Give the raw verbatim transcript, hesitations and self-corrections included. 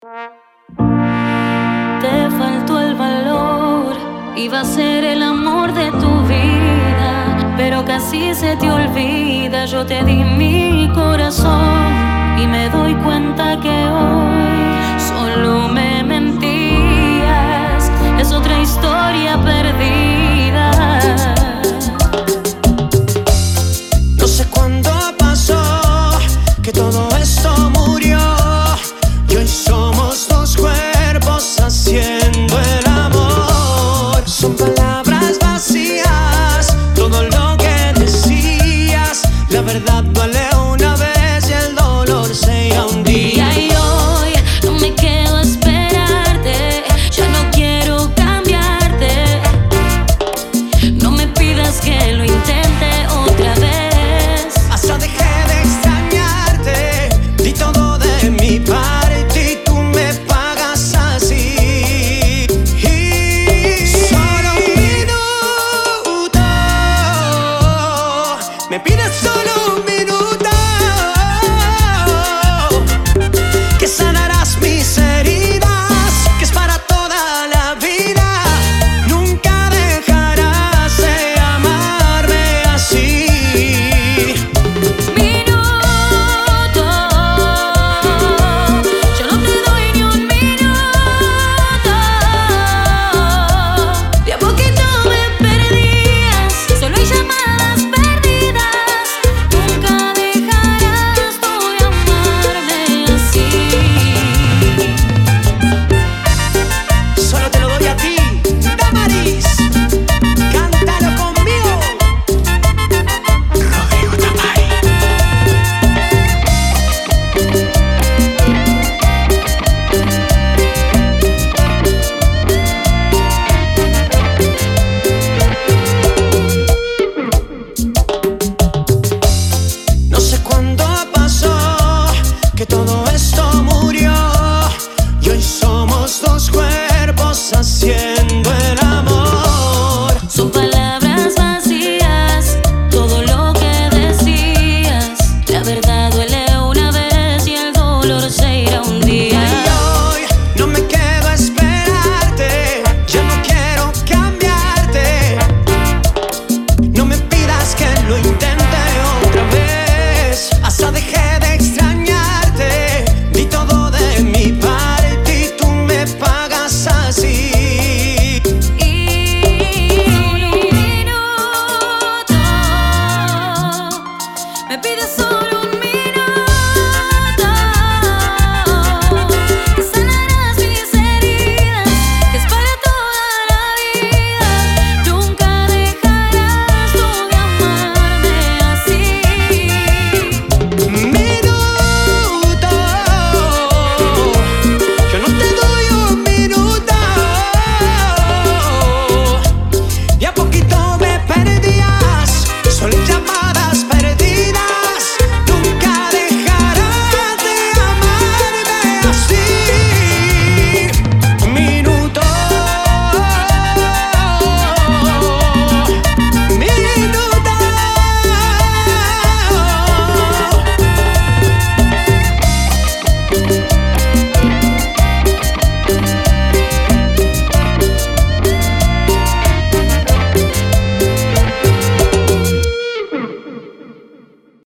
Te faltó el valor, iba a ser el amor de tu vida, pero casi se te olvida. Yo te di mi corazón y me doy cuenta que hoy solo me mentías. Es otra historia perdida. No sé cuándo pasó que todo esto murió. Yo soy